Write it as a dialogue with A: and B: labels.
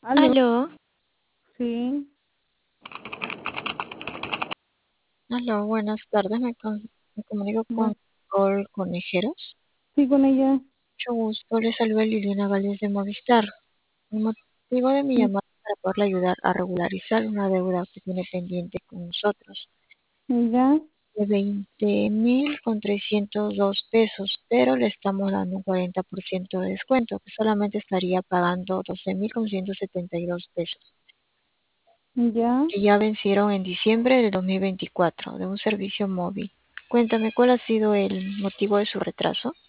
A: Aló,
B: Aló,
A: sí,
B: aló, buenas tardes. Me comunico con
A: bueno,
B: Col Conejeros.
A: sí, con ella,
B: Mucho gusto. Le saluda Liliana Gales de Movistar. El motivo de mi
A: sí,
B: llamada es para poderle ayudar a regularizar una deuda que tiene pendiente con nosotros
A: ella,
B: de 20.302 pesos, pero le estamos dando un 40% de descuento, que solamente estaría pagando 12.172 pesos,
A: ya.
B: que ya vencieron en diciembre del 2024 de un servicio móvil. Cuéntame, ¿cuál ha sido el motivo de su retraso?